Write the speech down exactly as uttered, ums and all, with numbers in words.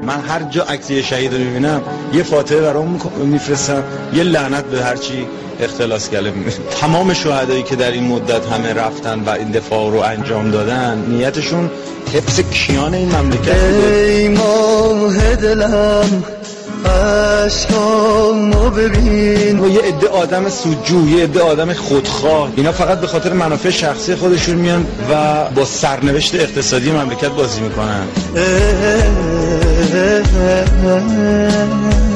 من هر جا عکس یه شهید رو میبینم یه فاتحه برام میفرستم، یه لعنت به هر چی اختلاس کرده. تمام شهدایی که در این مدت همه رفتن و این دفاع رو انجام دادن نیتشون حفظ کیان این مملکت بوده. ای ماه دلم عشقامو ببین. و یه عده آدم سودجو، یه عده آدم خودخواه، اینا فقط به خاطر منافع شخصی خودشون میان و با سرنوشت اقتصادی مملکت بازی میکنن.